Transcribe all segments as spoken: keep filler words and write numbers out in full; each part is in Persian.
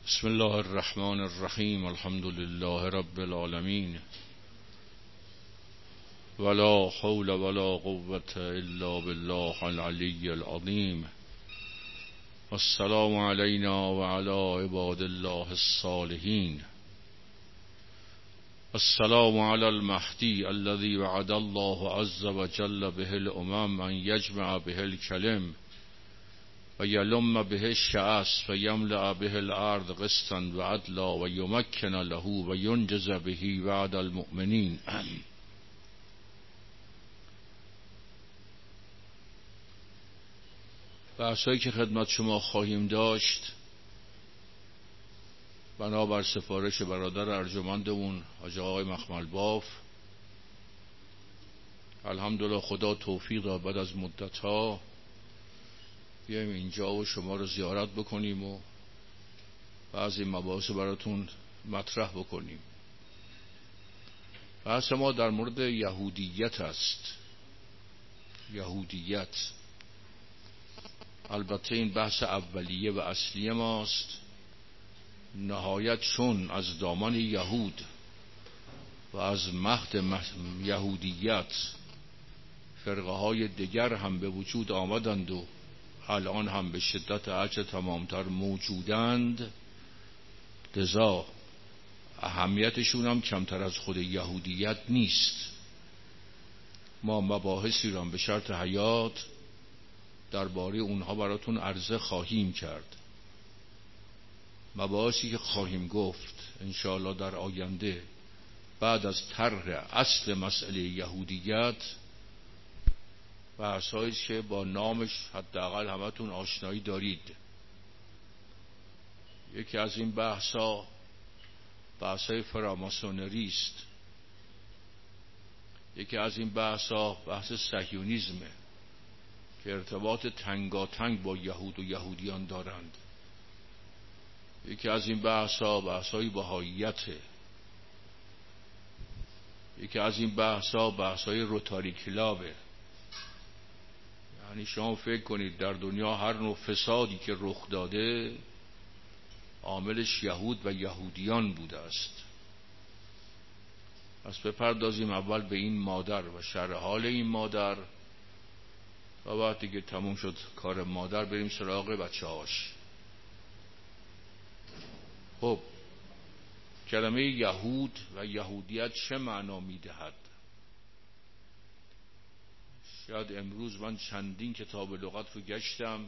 بسم الله الرحمن الرحیم. الحمد لله رب العالمین، ولا حول ولا قوة الا بالله العلی العظیم. السلام علینا و علی عباد الله الصالحین. السلام علی المهدی الذي وعد الله عز وجل به الامم ان یجمع به الکلم و یلم به الشعث فیملأ به الارض قسطا و عدلا و یمکن له و ینجز به وعد المؤمنین. بحثایی که خدمت شما خواهیم داشت بنابر سفارش برادر ارجمندمون حاج آقای مخمل باف، الحمدلله خدا توفیق داد بعد از مدت ها بیایم اینجا و شما رو زیارت بکنیم و بعضی مباحث براتون مطرح بکنیم. بحث ما در مورد یهودیت است. یهودیت البته این بحث اولیه و اصلی ماست. نهایت چون از دامن یهود و از مهد یهودیت فرقه های دیگر هم به وجود آمدند و الان هم به شدت عجز تمامتر موجودند، لذا اهمیتشون هم کمتر از خود یهودیت نیست. ما مباحثی را به شرط حیات درباره اونها براتون عرضه خواهیم کرد. مباحثی که خواهیم گفت انشاءالله در آینده بعد از طرح اصل مسئله یهودیت، بحثایی که با نامش حداقل همتون آشنایی دارید. یکی از این بحثا بحثای فراماسونری است. یکی از این بحثا بحث صهیونیسمه که ارتباط تنگاتنگ با یهود و یهودیان دارند. یکی از این بحثا بحثای بهائیته. یکی از این بحثا بحثای روتاری کلابه. یعنی شما فکر کنید در دنیا هر نوع فسادی که رخ داده عاملش یهود و یهودیان بوده است. پس بپردازیم اول به این مادر و شرح حال این مادر و وقتی که تموم شد کار مادر بریم سراغ بچه هاش. خب کلمه یهود و یهودیت چه معنا میدهد؟ شاید امروز من چندین کتاب لغت رو گشتم،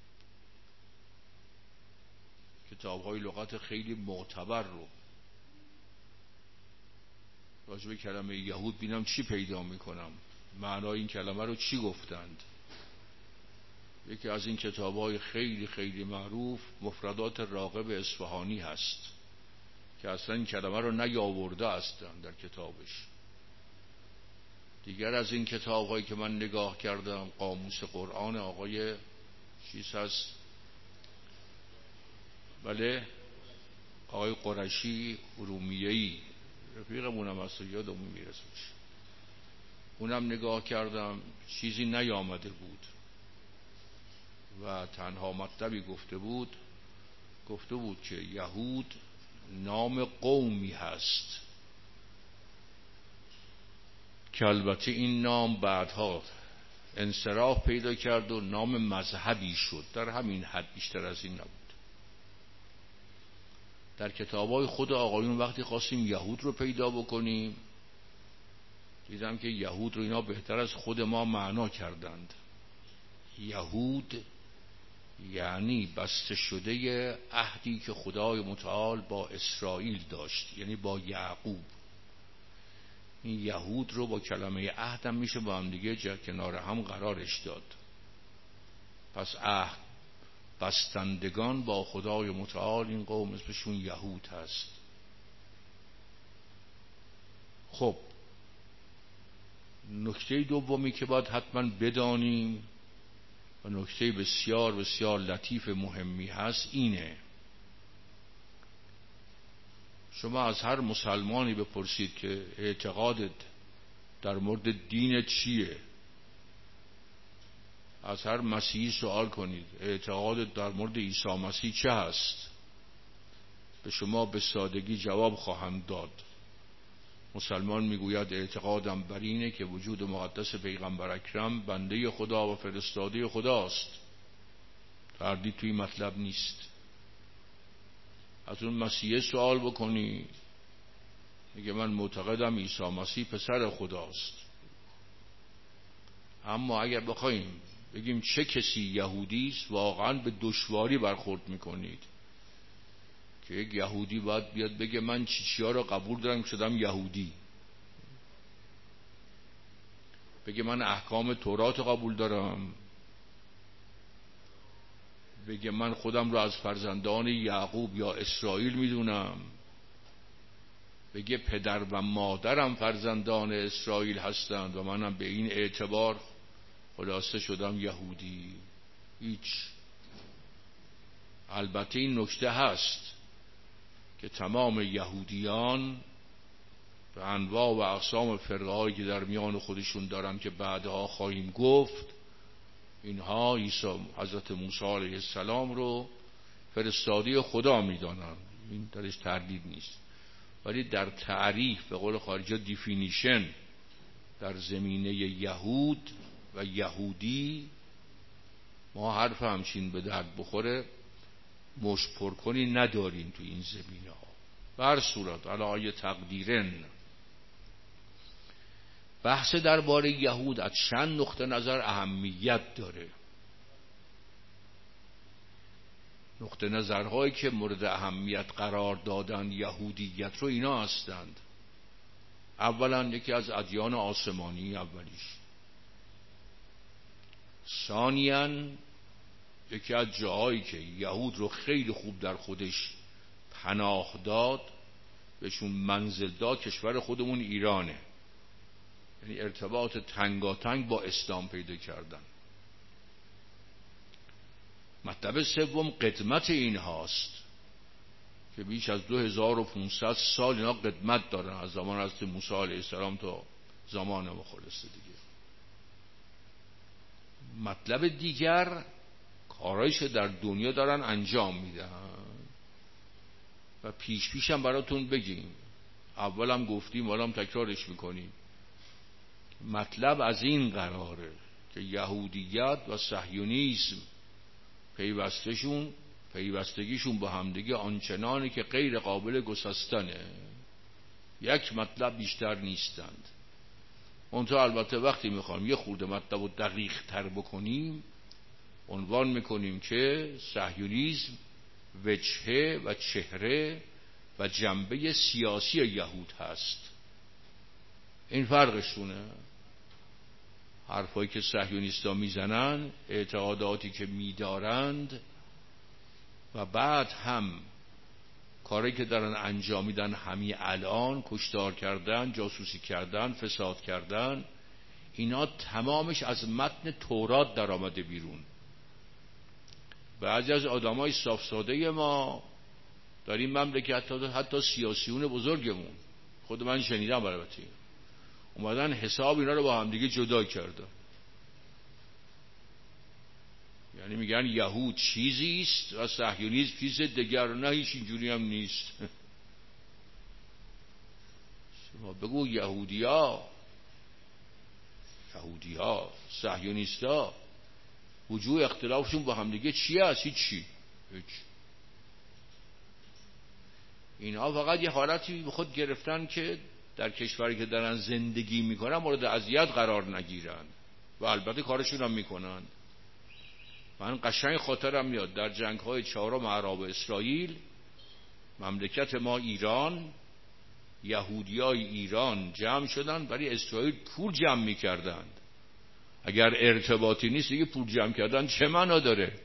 کتاب‌های لغت خیلی معتبر رو راجع به کلمه یهود بینم چی پیدا میکنم، معنای این کلمه رو چی گفتند. یکی از این کتاب‌های خیلی خیلی معروف مفردات راغب اصفهانی هست که اصلا این کلمه رو نیاورده هستند در کتابش. دیگر از این کتاب هایی که من نگاه کردم قاموس قرآن آقای چیز هست، بله آقای قرشی ارومیه‌ای، رفیقمونم هست و یادمون میرسه، اونم نگاه کردم چیزی نیامده بود و تنها مطلبی گفته بود گفته بود که یهود نام قومی هست که البته این نام بعدها انصراف پیدا کرد و نام مذهبی شد. در همین حد، بیشتر از این نبود. در کتابای خود آقایون وقتی خواستیم یهود رو پیدا بکنیم دیدم که یهود رو اینا بهتر از خود ما معنا کردند. یهود یعنی بسته شده عهدی که خدای متعال با اسرائیل داشت، یعنی با یعقوب. این یهود رو با کلمه عهد هم میشه با هم دیگه جا کنار هم قرارش داد. پس عهد بستندگان با خدای متعال، این قوم اسمشون یهود هست. خب نکته دومی که باید حتما بدانیم و نکته بسیار بسیار لطیف مهمی هست اینه: شما از هر مسلمانی بپرسید که اعتقادت در مورد دین چیه، از هر مسیحی سوال کنید اعتقادت در مورد عیسی مسیح چه هست، به شما به سادگی جواب خواهند داد. مسلمان میگوید اعتقادم بر اینه که وجود مقدس پیغمبر اکرم بنده خدا و فرستاده خداست. تردید توی مطلب نیست. از اون مسیح سوال بکنی، میگه من معتقدم عیسی مسیح پسر خداست. اما اگر بخوایم بگیم چه کسی یهودی است، واقعا به دشواری برخورد میکنید که یک یهودی باید بیاد بگه من چی چی ها را قبول دارم که شدم یهودی، بگه من احکام تورات قبول دارم، بگه من خودم را از فرزندان یعقوب یا اسرائیل میدونم، بگه پدر و مادرم فرزندان اسرائیل هستند و منم به این اعتبار خلاصه شدم یهودی. هیچ. البته این نکته هست که تمام یهودیان به انواع و اقسام فرقه‌هایی که در میان خودشون دارن که بعدها خواهیم گفت، اینها عیسی حضرت موسی علیه السلام رو فرستاده خدا میدانن، این درش تردید نیست. ولی در تعریف به قول خارجی دیفینیشن در زمینه یهود و یهودی ما حرف همچین به درد بخوره مشت پر کنی نداریم تو این زمینه ها. به هر صورت علی تقدیرن بحث درباره یهود از چند نقطه نظر اهمیت داره. نقطه نظرهایی که مورد اهمیت قرار دادن یهودیت رو اینا هستند. اولا یکی از ادیان آسمانی اولیش، ثانیاً یکی از جاهایی که یهود رو خیلی خوب در خودش پناه داد، بهشون منزل داد، کشور خودمون ایرانه، یعنی ارتباط تنگاتنگ با اسلام پیدا کردن. مطلب سوم قدمت این هاست که بیش از دو هزار و پانصد سال اینا قدمت دارن، از زمان حضرت موسی علیه السلام تا زمان ما خلاصه دیگه. مطلب دیگر کارایش در دنیا دارن انجام میدن و پیش پیشم براتون بگیم، اولم گفتیم ولم تکرارش میکنیم. مطلب از این قراره که یهودیت و صهیونیسم پیوستشون پیوستگیشون با همدیگه آنچنانی که غیر قابل گسستنه، یک مطلب بیشتر نیستند. اونجا البته وقتی میخوام یه خورده مطلب رو دقیق تر بکنیم عنوان میکنیم که صهیونیسم وجهه و چهره و جنبه سیاسی یهود هست. این فرقشونه. حرفایی که صهیونیستا میزنن، اعتقاداتی که میدارند و بعد هم کاری که دارن انجام میدن همین الان، کشتار کردن، جاسوسی کردن، فساد کردن، اینا تمامش از متن تورات در آمده بیرون. بعضی از آدمای صاف ساده ما در این مملکت حتی, حتی سیاسیون بزرگمون، خود من شنیدم البته، اومدن حساب اینا رو با هم دیگه جدا کردن. یعنی میگن یهود چیزی است و صهیونیسم چیز دیگر. نه، هیچ اینجوری هم نیست. شما بگو یهودیا یهودیا صهیونیستا وجوه اختلافشون با هم دیگه چی هست؟ هیچی. هیچ. اینها فقط یه حالتی به خود گرفتن که در کشوری که دارن زندگی میکنن مورد اذیت قرار نگیرن و البته کارشون هم میکنن. من قشنگ خاطرم میاد در جنگ های چهارم عرب و اسرائیل، مملکت ما ایران، یهودیای ایران جمع شدن برای اسرائیل پول جمع میکردند. اگر ارتباطی نیست دیگه پول جمع کردن چه معنا داره؟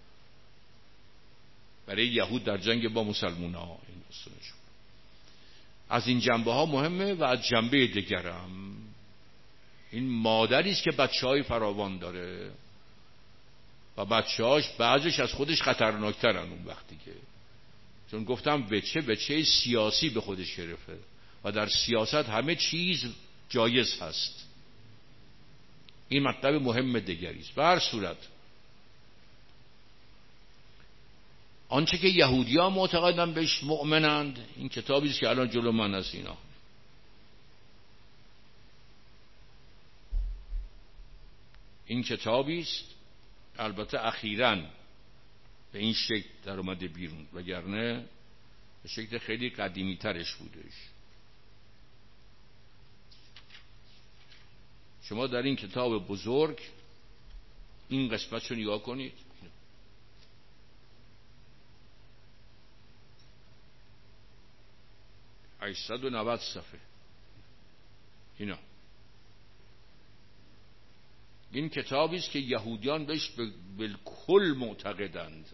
برای یهود در جنگ با مسلمان ها. از این جنبه ها مهمه. و از جنبه دیگرم این مادری است که بچه های فراوان داره و بچه هاش بعضش از خودش خطرناکترن اون وقتی که، چون گفتم بچه بچه سیاسی به خودش گرفته و در سیاست همه چیز جایز هست. این مطلب مهم دیگری است. به هر صورت آنچه که یهودیان معتقدن بهش مؤمنند، این کتابی است که الان جلو من هست. اینا این کتابی است البته اخیراً به این شکل در اومده بیرون، وگرنه به شکل خیلی قدیمی ترش بودش. شما در این کتاب بزرگ این قسمت رو نگاه کنید، هشتصد و نود صفحه. اینا این کتابی است که یهودیان بهش بالکل معتقدند.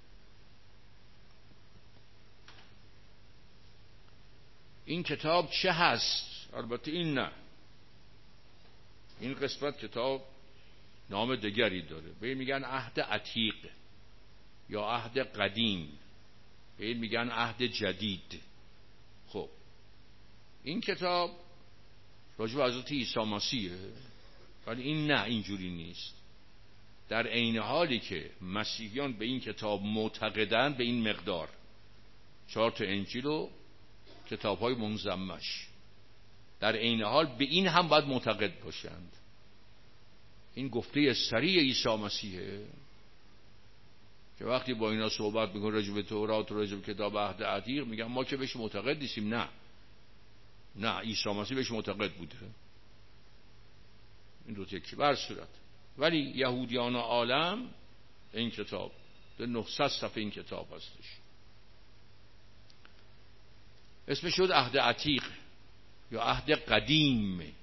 این کتاب چه هست؟ البته این نه، این قسمت کتاب نام دیگری داره، به این میگن عهد عتیق یا عهد قدیم، به این میگن عهد جدید. خب این کتاب راجع به حضرت عیسی مسیحه، ولی این نه، اینجوری نیست. در عین حالی که مسیحیان به این کتاب معتقدند به این مقدار، چهار تا انجیل و کتاب‌های منضمش، در عین حال به این هم باید معتقد باشند. این گفته صریح عیسی مسیحه که وقتی با اینا صحبت میکنه راجع به تورات و راجع به کتاب عهد عتیق، میگن ما که بهش معتقد نیستیم. نه نه، عیسی مسیح بهش معتقد بوده. این دو تکی بر صورت. ولی یهودیان عالم این کتاب در نهصد صفحه این کتاب هستش، اسمش شد عهد عتیق یا عهد قدیم.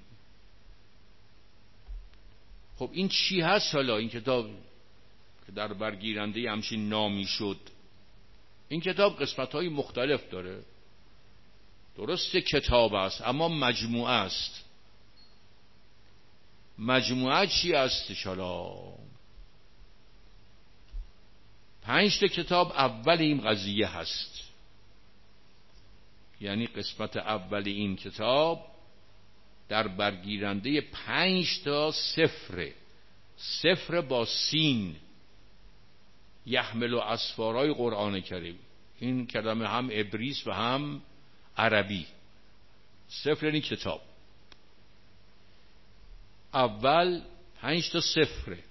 خب این چی هست حالا این کتاب که در برگیرنده همچین نامی شد؟ این کتاب قسمت‌های مختلف داره، درسته کتاب است اما مجموعه است. مجموعه چی هستش حالا؟ پنج تا کتاب اول این قضیه هست، یعنی قسمت اول این کتاب در برگیرنده پنج تا صفر، صفر با سین، یحمل و اسفارای قرآن کریم. این کلمه هم عبریست و هم عربی. صفر یعنی کتاب. اول پنج تا صفره،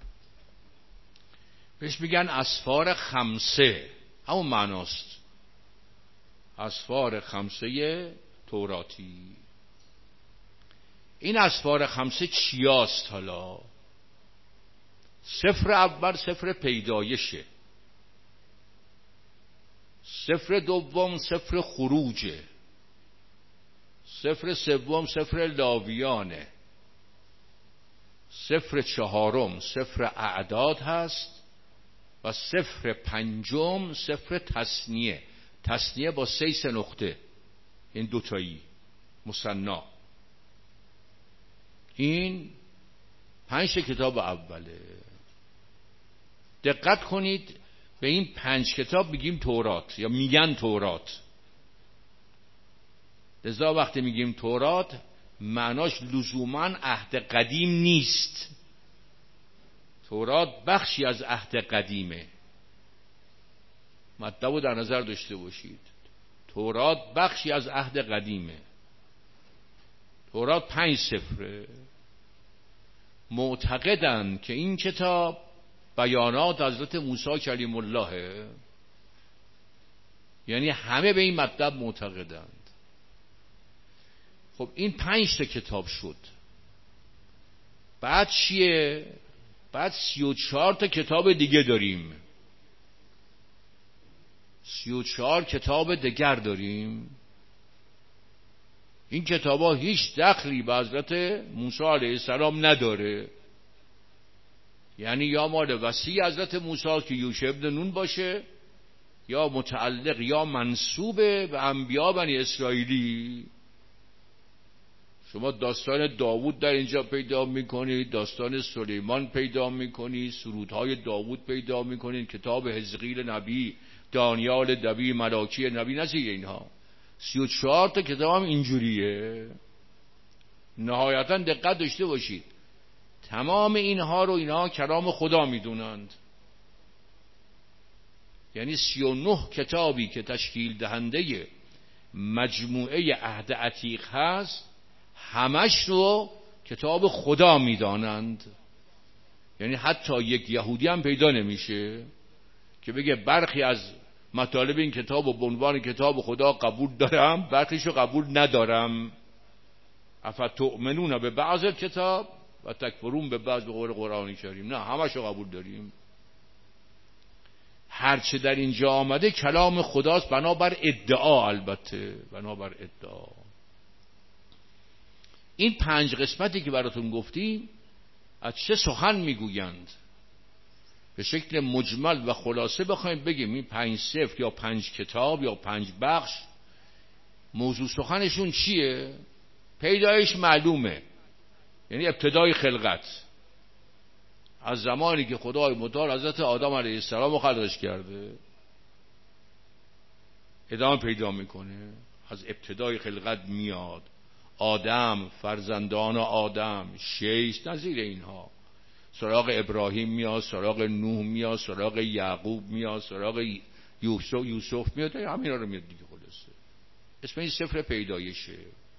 بهش میگن اسفار خمسه، همون معناست، اسفار خمسه توراتی. این اسفار خمسه چیاست حالا؟ صفر اول صفر پیدایشه، صفر دوم صفر خروجه، صفر سوم صفر لاویانه، صفر چهارم صفر اعداد هست و صفر پنجم صفر تثنیه. تثنیه با سه سه نقطه، این دوتایی مثنی. این پنج کتاب اوله. دقت کنید، به این پنج کتاب میگیم تورات یا میگن تورات. لذا وقتی میگیم تورات معناش لزوماً عهد قدیم نیست. تورات بخشی از عهد قدیمه، مطلب رو در نظر داشته باشید. تورات بخشی از عهد قدیمه. تورات پنج صفره. معتقدن که این کتاب بیانات حضرت موسی کلیم الله، یعنی همه به این مطلب معتقدند. خب این پنج تا کتاب شد. بعد چیه؟ بعد سی و چهار تا کتاب دیگه داریم. سی و چهار کتاب دیگر داریم. این کتاب ها هیچ دخلی به حضرت موسی علیه السلام نداره، یعنی یا مال وصی حضرت موسی که یوشع ابن نون باشه، یا متعلق یا منسوب به انبیا بنی اسرائیلی. شما داستان داوود در اینجا پیدا میکنید، داستان سلیمان پیدا میکنید، سرودهای داوود پیدا میکنید، کتاب حزقیل نبی، دانیال نبی، ملاکی نبی، نزدیک اینها. سی و چهار تا کتاب هم اینجوریه. نهایتا دقت داشته باشید، تمام اینها رو اینها کلام خدا میدونند. یعنی سی و نه کتابی که تشکیل دهنده مجموعه عهد عتیق هست همش رو کتاب خدا میدانند. یعنی حتی یک یهودی هم پیدا نمیشه که بگه برخی از مطالب این کتاب و به عنوان کتاب خدا قبول دارم، برخیشو قبول ندارم. افتؤمنون به بعض کتاب و تکفرون به بعض، به قول قرآن کریم. نه، همشو قبول داریم. هرچه در اینجا آمده کلام خداست، بنابر ادعا، البته بنابر ادعا. این پنج قسمتی که براتون گفتیم از چه سخن میگویند؟ به شکل مجمل و خلاصه بخوایم بگیم این پنج صفت یا پنج کتاب یا پنج بخش موضوع سخنشون چیه؟ پیدایش معلومه، یعنی ابتدای خلقت، از زمانی که خدای متعال حضرت آدم علیه السلام خلقش کرده ادامه پیدا میکنه. از ابتدای خلقت میاد، آدم، فرزندان آدم، شیش نظیر اینها، سراغ ابراهیم میاد، سراغ نوح میاد، سراغ یعقوب میاد، سراغ یوسف یوسف میاد، همین رو میاد دیگه. خلاصه اسم این سفر پیدایشه.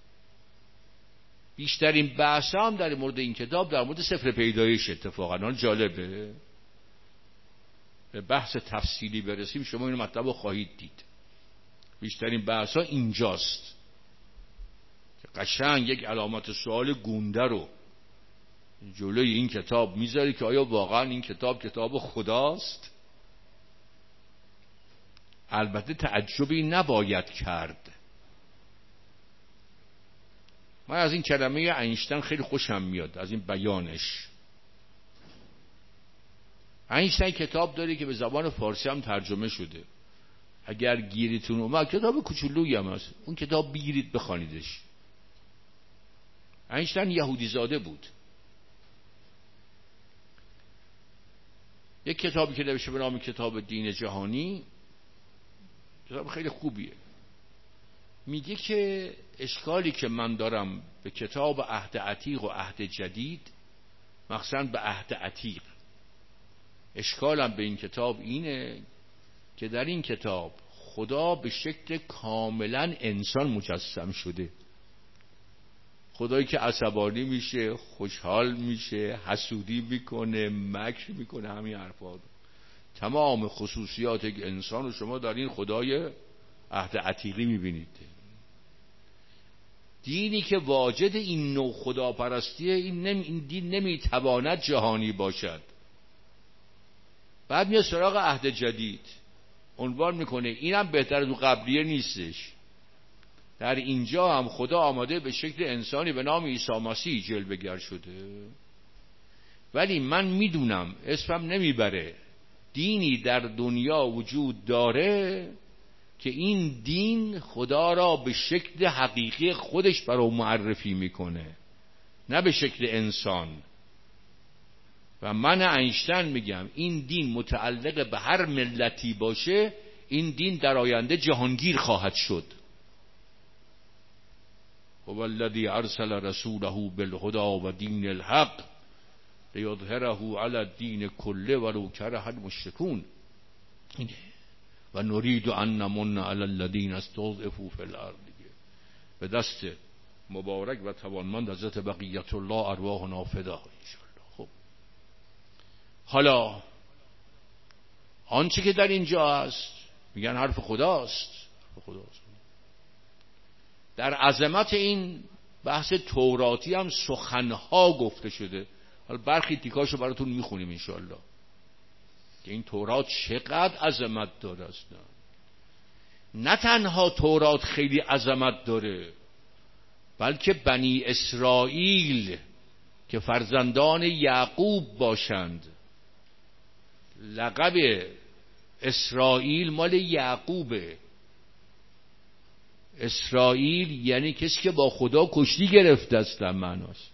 بیشترین بحث هم در مورد این کتاب در مورد سفر پیدایش اتفاقا. حال جالبه، به بحث تفصیلی برسیم شما اینو مطلب رو خواهید دید. بیشترین بحث ها اینجاست که قشنگ یک علامت سوال گونده رو جلوی این کتاب میذاری که آیا واقعا این کتاب کتاب خداست؟ البته تعجبی نباید کرد. من از این کلمه اینشتین خیلی خوشم میاد، از این بیانش. اینشتین کتاب داره که به زبان فارسی هم ترجمه شده. اگر گیریتون اومد، کتاب کوچولویی هم هست، اون کتاب بگیرید بخوانیدش. اینشتین یهودی زاده بود. یک کتابی که نوشته به نام کتاب دین جهانی، کتاب خیلی خوبیه. میگه که اشکالی که من دارم به کتاب عهد عتیق و عهد جدید، مخصوصا به عهد عتیق، اشکالم به این کتاب اینه که در این کتاب خدا به شکل کاملا انسان مجسم شده. خدایی که عصبانی میشه، خوشحال میشه، حسودی میکنه، مکر میکنه، همین حرفا. تمام خصوصیات یک انسان رو شما در این خدای عهد عتیقی میبینید. دینی که واجد این نوع خداپرستیه، این, نمی این دین نمیتواند جهانی باشد. بعد میاد سراغ عهد جدید، عنوان میکنه اینم بهتر از اون قبلیه نیستش. در اینجا هم خدا آماده به شکل انسانی به نام عیسی مسیح جلوه‌گر شده. ولی من میدونم اسمم نمیبره، دینی در دنیا وجود داره که این دین خدا را به شکل حقیقی خودش برای معرفی میکنه، نه به شکل انسان. و من اینشتین میگم این دین متعلق به هر ملتی باشه، این دین در آینده جهانگیر خواهد شد. هو الذی ارسل رسوله بالهدی و دین الحق لیظهره علی الدین کله ولو کره المشرکون. و نرید ان نمن علی الذین استضعفوا فی الارض. به دست مبارک و توانمند حضرت بقیت الله ارواحنا فدا ان شاء الله. خب حالا آنچه که در اینجا است میگن حرف خداست. حرف خداست. در عظمت این بحث توراتی هم سخنها گفته شده. حالا برخی تیکاشو براتون میخونیم ان شاء الله که این تورات چقدر عظمت داره. است نه تنها تورات خیلی عظمت داره، بلکه بنی اسرائیل که فرزندان یعقوب باشند، لقب اسرائیل مال یعقوبه. اسرائیل یعنی کسی که با خدا کشتی گرفته است، در معناست.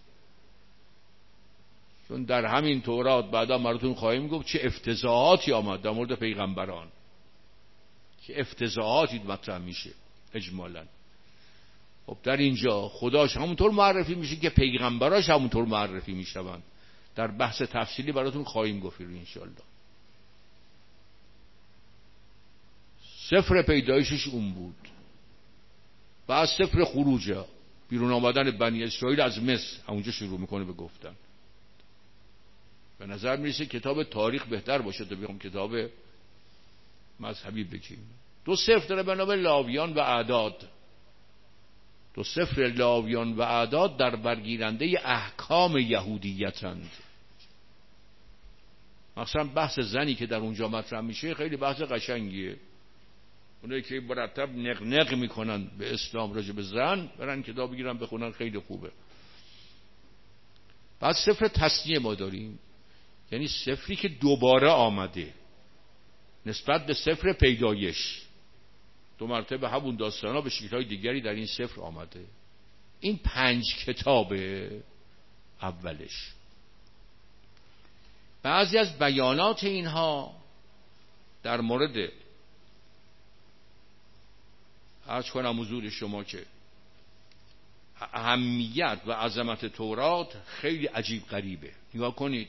چون در همین تورات بعدا براتون خواهیم گفت چه افتضاحاتی آمد در مورد پیغمبران، چه افتضاحاتی مطرح میشه اجمالاً. خب در اینجا خداش همونطور معرفی میشه که پیغمبراش همونطور معرفی میشوند. در بحث تفصیلی براتون خواهیم گفت ان شاء الله. سفر پیدایشش اون بود. بعد سفر خروج، بیرون آمدن بنی اسرائیل از مصر، اونجا شروع میکنه به گفتن. به نظر میرسه کتاب تاریخ بهتر باشه تا بگم کتاب مذهبی بگیم. دو سفر داره به نام لاویان و اعداد. دو سفر لاویان و اعداد در برگیرنده احکام یهودیتند. مثلا بحث زنی که در اونجا مطرح میشه خیلی بحث قشنگیه. اونایی که مرتب نق نق میکنن به اسلام راجع به زن، برن کتاب بگیرن بخونن، خیلی خوبه. بعد سفر تثنیه ما داریم، یعنی سفری که دوباره آمده نسبت به سفر پیدایش. دو مرتبه همون داستانا به شکل‌های دیگری در این سفر آمده. این پنج کتاب اولش. بعضی از بیانات اینها در مورد عرض کنم حضور شما که اهمیت و عظمت تورات خیلی عجیب غریبه. نگاه کنید،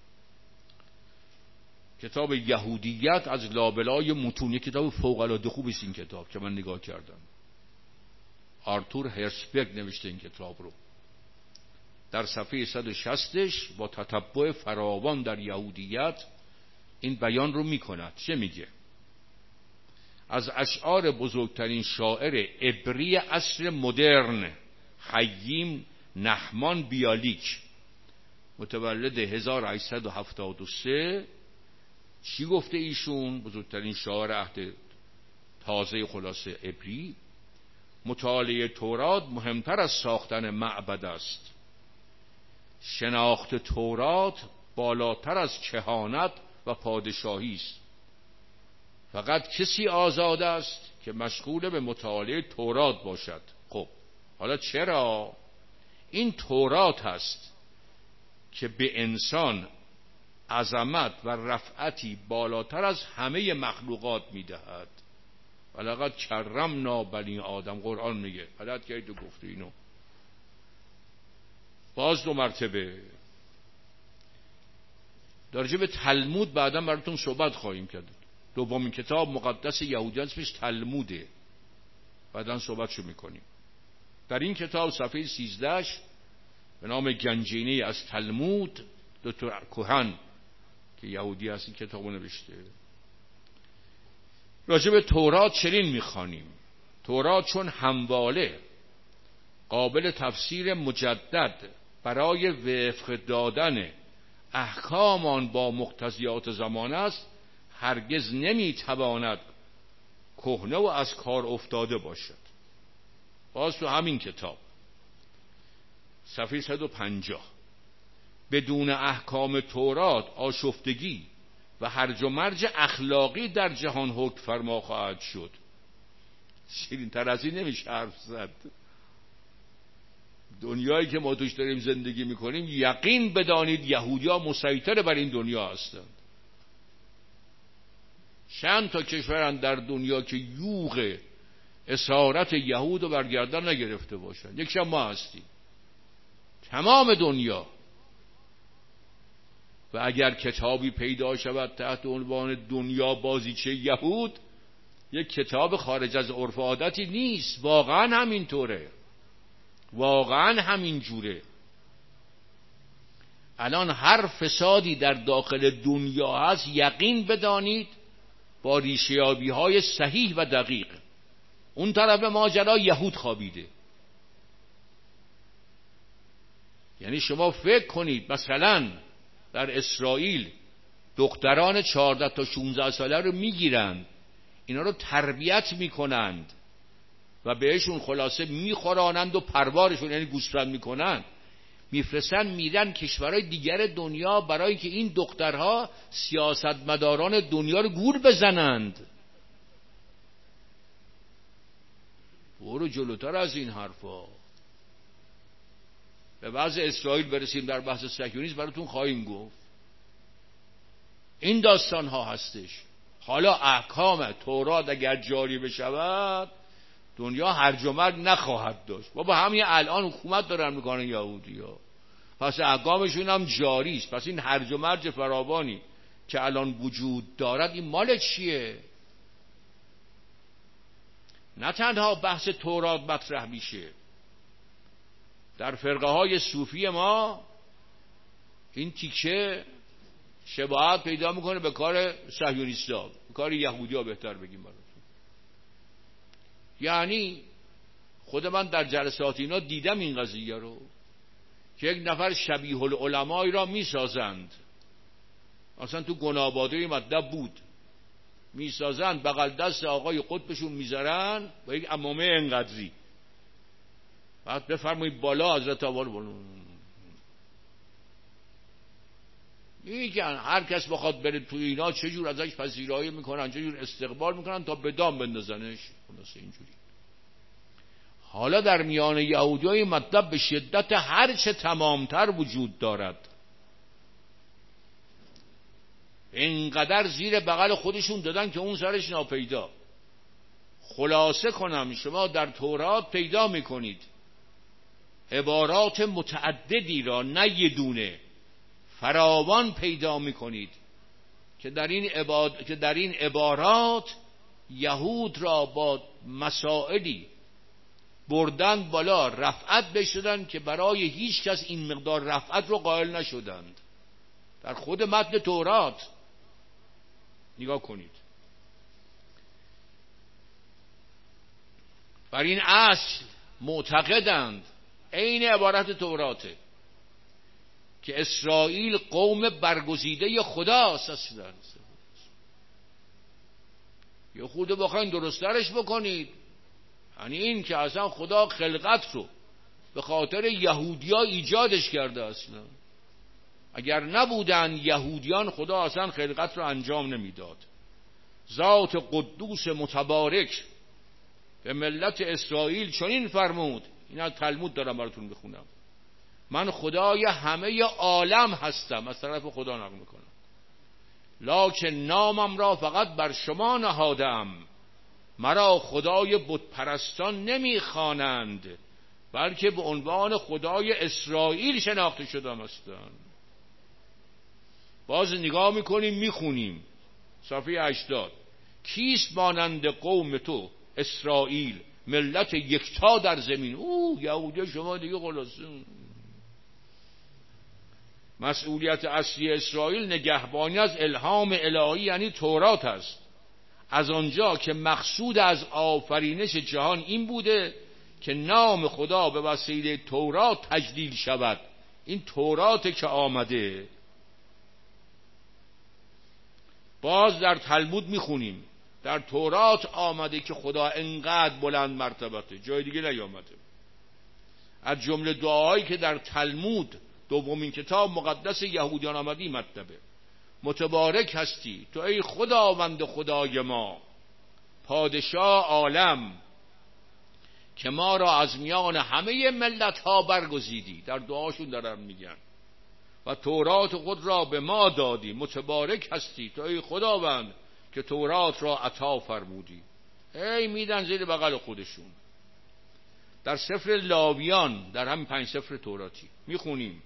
کتاب یهودیت از لابلای متون، یک کتاب فوق‌العاده خوبی است این کتاب که من نگاه کردم. آرتور هرسبرگ نوشته این کتاب رو. در صفحه صد و شصتش با تتبع فراوان در یهودیت این بیان رو میکند. چه میگه؟ از اشعار بزرگترین شاعر عبری عصر مدرن، خییم نحمان بیالیک، متولد هزار و هشتصد و هفتاد و سه، چی گفته ایشون؟ بزرگترین شاعر عهد تازه خلاصه عبری: مطالعه تورات مهمتر از ساختن معبد است. شناخت تورات بالاتر از کهانت و پادشاهی است. فقط کسی آزاد است که مشغول به مطالعه تورات باشد. خب حالا چرا؟ این تورات هست که به انسان عظمت و رفعتی بالاتر از همه مخلوقات میدهد. ولقد کرمنا بنی آدم، قرآن میگه. غلط کردید و گفته اینو. باز دو مرتبه در راجع به تلمود بعدا براتون صحبت خواهیم کرد. دومین کتاب مقدس یهودیان اسمش تلموده، بعدا صحبتشو میکنیم. در این کتاب صفحه سیزدهش به نام گنجینه از تلمود، دکتر کوهن که یهودی هست این کتابو نوشته. راجع به تورات چنین میخوانیم: تورات چون همواله قابل تفسیر مجدد برای وفق دادن احکام آن با مقتضیات زمان است، هرگز نمیتواند کهنه و از کار افتاده باشد. باز تو همین کتاب صفحه صد و پنجاه: بدون احکام تورات آشفتگی و هرج و مرج اخلاقی در جهان حکم فرما خواهد شد. شیرین تر از این نمیشه حرف زد. دنیایی که ما توش داریم زندگی میکنیم، یقین بدانید یهودی‌ها مسیطر بر این دنیا هستند. چند تا کشورن در دنیا که یوغ اسارت یهود رو برگردن نگرفته باشن؟ یکیش ما هستیم. تمام دنیا. و اگر کتابی پیدا شود تحت عنوان دنیا بازیچه یهود، یک کتاب خارج از عرف و عادتی نیست. واقعا همینطوره، واقعا همین جوره. الان هر فسادی در داخل دنیا هست، یقین بدانید با ریشه‌یابی های صحیح و دقیق اون طرف ماجرا یهود خوابیده. یعنی شما فکر کنید مثلا در اسرائیل دختران چهارده تا شانزده ساله رو میگیرند، اینا رو تربیت میکنند و بهشون خلاصه میخورانند و پروارشون، یعنی گوسفند میکنند، میفرستن میرن کشورهای دیگر دنیا برای که این دخترها سیاستمداران دنیا رو گول بزنند. برو جلوتر از این حرفا. به وضع اسرائیل برسیم در بحث صهیونیسم براتون خواهیم گفت. این داستان ها هستش. حالا احکام تورات اگر جاری بشود دنیا هرج و مرج نخواهد داشت. بابا همین الان حکومت دارن میکنن یهودی‌ها، پس احکامشون هم جاری است. پس این هرج و مرج فراوانی که الان وجود دارد این مال چیه؟ نه تنها بحث تورات مطرح میشه، در فرقه های صوفی ما این تیکه شباهت پیدا میکنه به کار صهیونیستا، به کار یهودیا بهتر بگیم براتون. یعنی خود من در جلسات اینا دیدم این قضیه رو که یک نفر شبیه العلمایی را میسازند، اصلا تو گناباده مطلب بود، میسازند بغل دست آقای قطبشون میذارن با یک عمامه انقدری، بعد بفرمایید بالا حضرت آوار بالا میگن هر کس بخواد بره تو اینا چجور ازش پذیرایی میکنن، چجور استقبال میکنن تا به دام بندازنش. خلاصه اینجوری. حالا در میان یهودیای مطلب به شدت هرچه تمامتر وجود دارد، اینقدر زیر بغل خودشون دادن که اون سرش ناپیدا. خلاصه کنم، شما در تورات پیدا میکنید عبارات متعددی را، نه یه دونه، فراوان پیدا میکنید که در این عباد... که در این عبارات یهود را با مسائلی بردن بالا، رفعت بشدن که برای هیچ کس این مقدار رفعت رو قائل نشدند. در خود متن تورات نگاه کنید. بر این اصل معتقدند، عین عبارت توراته، که اسرائیل قوم برگزیده خداست. اصلا یه خود بخواین درسترش بکنید، یعنی این که اصلا خدا خلقت رو به خاطر یهودیا ایجادش کرده. اصلا اگر نبودن یهودیان خدا اصلا خلقت رو انجام نمیداد. ذات قدوس متبارک به ملت اسرائیل چنین فرمود، این از تلمود دارم براتون بخونم: من خدای همه عالم هستم، از طرف خدا نقل میکنم، لکن نامم را فقط بر شما نهادم، مرا خدای بت پرستان نمیخوانند، بلکه به عنوان خدای اسرائیل شناخته شدم هستم. باز نگاه میکنیم میخونیم صفحه هشتاد: کیست مانند قوم تو اسرائیل، ملت یکتا در زمین. او یهودی شما دیگه خلاصه. مسئولیت اصلی اسرائیل نگهبانی از الهام الهی یعنی تورات است، از آنجا که مقصود از آفرینش جهان این بوده که نام خدا به وسیله تورات تجلیل شود. این تورات که آمده. باز در تلمود میخونیم در تورات آمده که خدا انقدر بلند مرتبته، جای دیگه نیامده. از جمله دعایی که در تلمود، دومین کتاب مقدس یهودیان آمده، مطلبه: متبارک هستی تو ای خداوند خدای ما، پادشاه عالم، که ما را از میان همه ملت ها برگزیدی. در دعاشون دارن میگن و تورات خود را به ما دادی. متبارک هستی تو ای خداوند که تورات را عطا فرمودی. ای میدن زیر بغل خودشون. در سفر لاویان، در همین پنج سفر توراتی میخونیم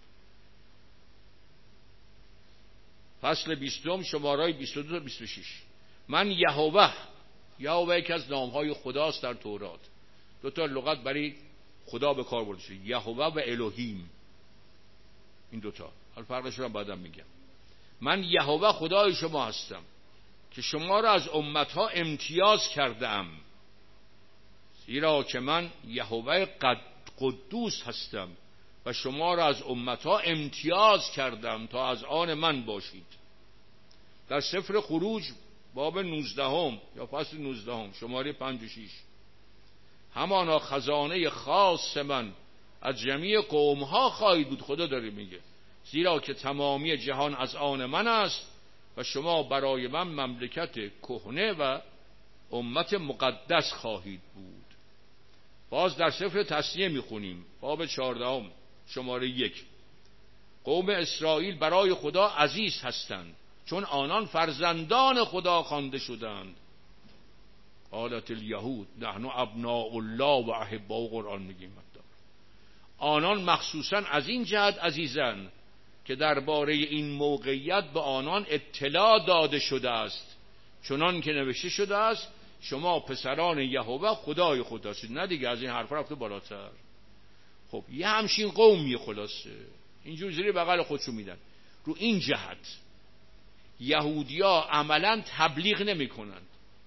فصل بیستم شمارای بیست و دو تا بیست و شش: من یهوه، یهوه یک از نامهای خداست در تورات، دو تا لغت برای خدا به کار برده شده، یهوه و الوهیم. این دوتا حال فرقش رو بعدم میگم. من یهوه خدای شما هستم که شما را از امتها امتیاز کردم، زیرا که من یهوه قدوس هستم و شما را از امتها امتیاز کردم تا از آن من باشید. در سفر خروج باب نوزدهم یا فصل نوزدهم شماره پنج و شیش: همانا خزانه خاص من از جمیع قومها خواهید بود. خدا داره میگه زیرا که تمامی جهان از آن من است و شما برای من مملکت کهنه و امت مقدس خواهید بود. باز در سفر تثنیه میخونیم باب چهاردهم شماره یک: قوم اسرائیل برای خدا عزیز هستند، چون آنان فرزندان خدا خوانده شدند. قالت الیهود نحن ابناء الله و احباء. قرآن میگیم آنان مخصوصا از این جهت عزیزند که درباره این موقعیت به آنان اطلاع داده شده است، چنان که نوشته شده است شما پسران یهوه خدای خود هستید. نه دیگه، از این حرف رفته بالاتر. خب یه همشین قومی خلاصه اینجور زیر بغل خودشو میدن. رو این جهت یهودیا عملا تبلیغ نمی کنند.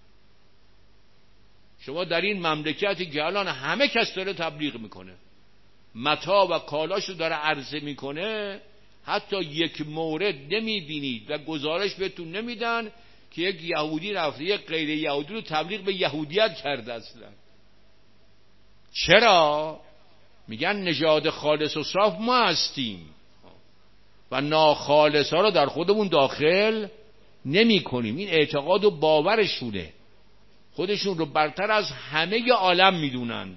شما در این مملکتی که الان همه کس داره تبلیغ میکنه، متاع و کالاشو داره عرضه میکنه، حتی یک مورد نمیبینید و گزارش بهتون نمیدن که یک یهودی رفته یک غیر یهودی رو تبلیغ به یهودیت کرده. اصلا چرا؟ میگن نژاد خالص و صاف ما هستیم و ناخالص ها رو در خودمون داخل نمی کنیم. این اعتقاد و باورشونه، خودشون رو برتر از همه عالم میدونند،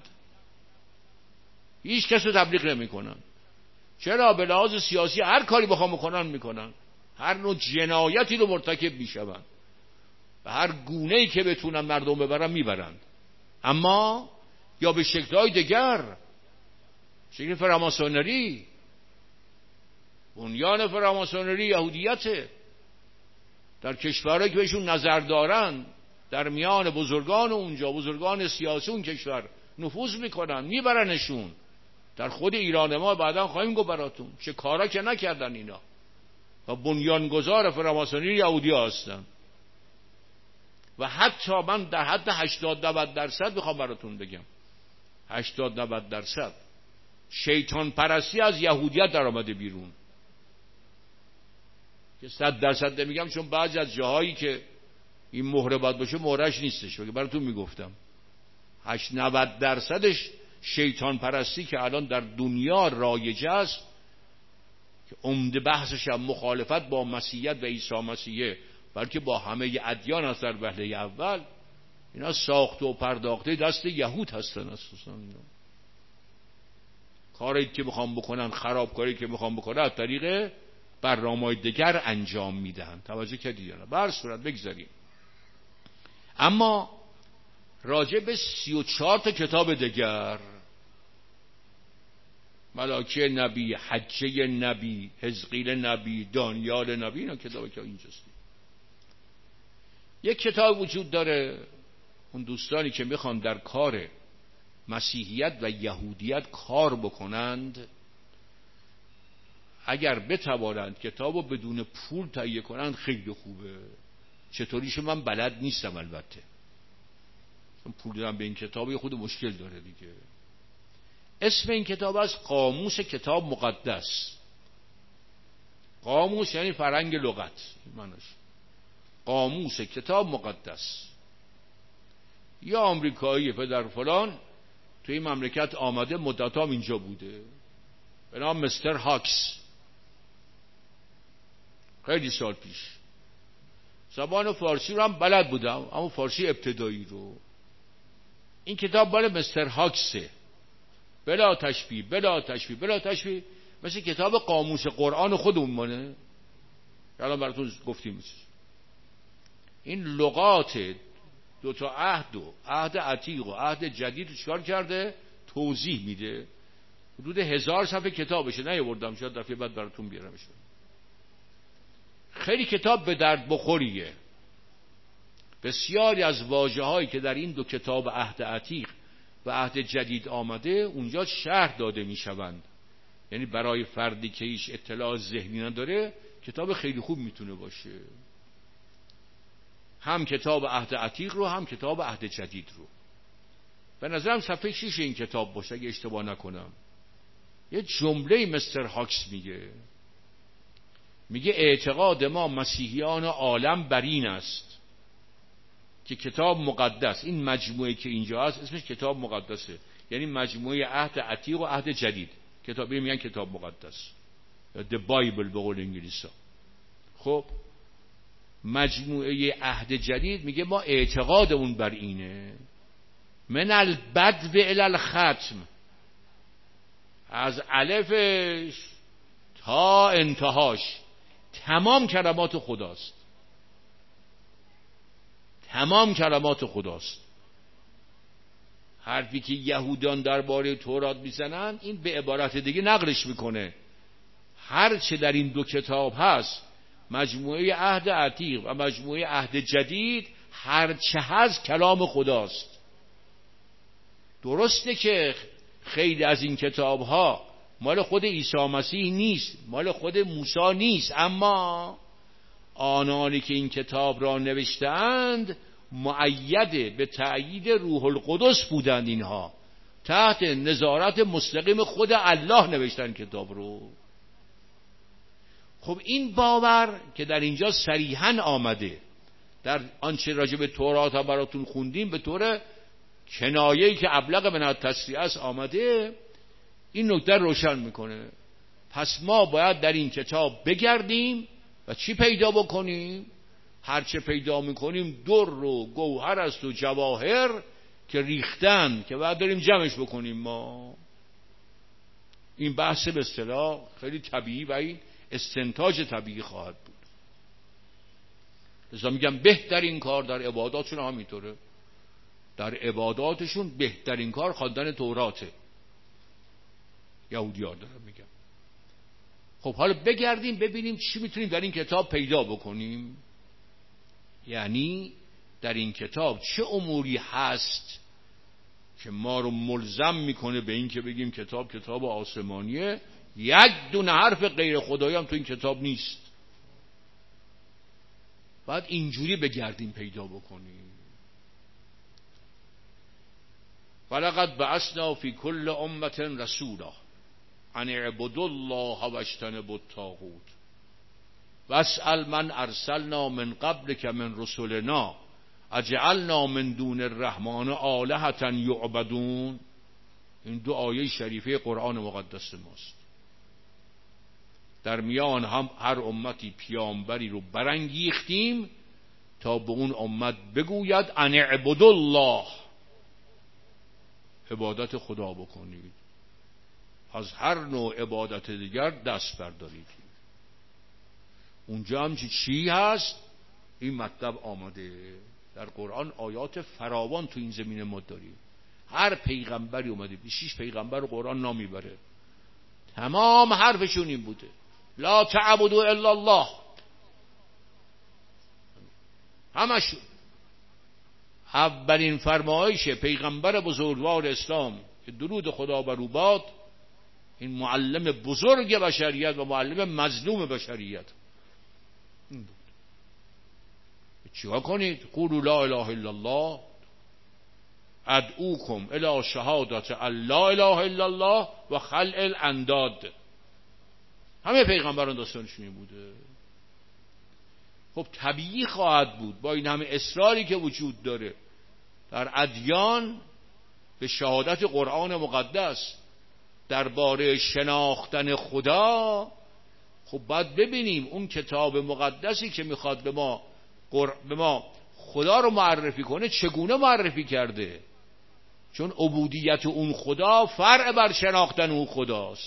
هیچ کس رو تبلیغ نمی کنن. چرا؟ به لحاظ سیاسی هر کاری بخوام بکنن میکنن، هر نوع جنایتی رو مرتکب میشون و هر گونه‌ای که بتونن مردم ببرن میبرند. اما یا به شکل‌های دیگر، شکل فراماسونری، بنیان فراماسونری یهودیته. در کشورهایی که بهشون نظر دارن، در میان بزرگان اونجا، بزرگان سیاسی اون کشور نفوذ میکنن، میبرنشون. در خود ایران ما بعدا خواهیم گفت براتون چه کارا که نکردن اینا، و بنیانگذار فراماسونری یهودی هستن. و حتی من در حد هشتاد نود درصد میخوام براتون بگم، هشتاد نود درصد شیطان پرستی از یهودیت در آمده بیرون. که صد درصد نمیگم، چون بعضی از جاهایی که این مهره باید باشه مهرش نیستش، بگه براتون میگفتم هشت نود درصدش شیطان پرستی که الان در دنیا رایج است، که عمده بحثش هم مخالفت با مسیحیت و عیسی مسیحه، بلکه با همه ادیان هست. در وهله اول اینا ساخته و پرداخته دست یهود هستن. اساسا اینا کاری که میخوام بکنن، خرابکاری که میخوام بکنن، از طریق برنامه‌های دیگر انجام میدن. توجه کردید یا نه؟ به هر صورت بگذاریم. اما راجع به سی و چهار تا کتاب دیگر، ملاکی نبی، حجه نبی، حزقیل نبی، دانیال نبی، اینا کتابی که اینجاست. یک کتاب وجود داره، اون دوستانی که میخوان در کار مسیحیت و یهودیت کار بکنند، اگر بتوانند کتابو بدون پول تهیه کنند خیلی خوبه. چطوریشو من بلد نیستم البته، چون پول دادن به این کتاب خود مشکل داره دیگه. اسم این کتاب از قاموس کتاب مقدس. قاموس یعنی فرهنگ لغت، معناش قاموس کتاب مقدس. یا آمریکایی پدر فلان تو این مملکت آمده، مدتام اینجا بوده، به نام مستر هاکس، خیلی سال پیش. زبان فارسی رو هم بلد بودم، اما فارسی ابتدایی رو. این کتاب مال مستر هاکسه، بلا تشبیه بلا تشبیه بلا تشبیه، مثل کتاب قاموس قرآن خودمونه. الان براتون گفتیم این لغات دو تا عهد و عهد عتیق و عهد جدید رو چکار کرده؟ توضیح میده. حدود هزار صفحه کتابشه، نیاوردم، شاید دفعه بعد براتون بیارمش. خیلی کتاب به درد بخوریه. بسیاری از واژه‌هایی که در این دو کتاب عهد عتیق و عهد جدید آمده اونجا شرح داده میشوند. یعنی برای فردی که هیچ اطلاع ذهنی نداره کتاب خیلی خوب میتونه باشه. هم کتاب عهد عتیق رو هم کتاب عهد جدید رو. به نظرم صفحه شش این کتاب باشه اگه اشتباه نکنم. یه جمله مستر هاکس میگه، میگه اعتقاد ما مسیحیان عالم بر این است که کتاب مقدس، این مجموعه که اینجا هست اسمش کتاب مقدسه، یعنی مجموعه عهد عتیق و عهد جدید. کتابی میگن کتاب مقدس، The Bible به قول انگلیسا. خب مجموعه عهد جدید میگه ما اعتقادمون بر اینه، من البدو الی الختم، از الفش تا انتهاش تمام کلمات خداست، تمام کلمات خداست. حرفی که یهودان درباره تورات میزنن این به عبارت دیگه نقلش میکنه. هر چه در این دو کتاب هست، مجموعه عهد عتیق و مجموعه عهد جدید، هرچه هست کلام خداست. درسته که خیلی از این کتاب ها مال خود عیسی مسیح نیست، مال خود موسی نیست، اما آنانی که این کتاب را نوشتند مؤید به تأیید روح القدس بودند. اینها تحت نظارت مستقیم خود الله نوشتن کتاب رو. خب این باور که در اینجا صریحاً آمده، در آنچه راجع به تورات هم براتون خوندیم به طور کنایه‌ای که ابلغ من التصریح است آمده، این نکته روشن میکنه. پس ما باید در این کتاب بگردیم و چی پیدا بکنیم؟ هرچه پیدا میکنیم در و گوهر است و جواهر که ریختن که باید داریم جمعش بکنیم. ما این بحث به اصطلاح خیلی طبیعی و این استنتاج طبیعی خواهد بود. لذا میگم بهترین کار در عباداتشون همینطوره، در عباداتشون بهترین کار خواندن توراته. یهودی‌ها دارم میگم. خب حالا بگردیم ببینیم چی میتونیم در این کتاب پیدا بکنیم. یعنی در این کتاب چه اموری هست که ما رو ملزم میکنه به این که بگیم کتاب کتاب آسمانیه، یک دونه حرف غیر خدایی هم تو این کتاب نیست. باید اینجوری بگردیم پیدا بکنیم. ولقد بعثنا فی کل امة رسولا ان اعبدوا الله واجتنبوا الطاغوت واسأل من ارسلنا من قبلک من رسلنا اجعلنا من دون الرحمن آلهة یعبدون. این دو آیه شریفه قرآن مقدس ماست. در میان هم هر امتی پیامبری رو برانگیختیم تا به اون امت بگوید ان اعبدوا الله، عبادت خدا بکنید، از هر نوع عبادت دیگر دست بردارید. اونجا هم چی هست؟ این مطلب آمده در قرآن. آیات فراوان تو این زمینه ما داریم. هر پیغمبری اومده، شش پیغمبر قرآن نامی بره، تمام حرفشون این بوده لا تعبدوا الا الله. همشون. اولین فرمایش پیغمبر بزرگوار اسلام که درود خدا بر او باد، این معلم بزرگ بشریت و معلم مظلوم بشریت این بود. چیکار کنید؟ قولوا لا اله الا الله ادعوکم الی شهادت ان لا اله الا الله و خلع الانداد. همه پیغمبران داستانشون این بوده. خب طبیعی خواهد بود با این همه اصراری که وجود داره در ادیان به شهادت قرآن مقدس درباره شناختن خدا، خب باید ببینیم اون کتاب مقدسی که میخواد به ما به ما خدا رو معرفی کنه چگونه معرفی کرده، چون عبودیت اون خدا فرع بر شناختن اون خداست.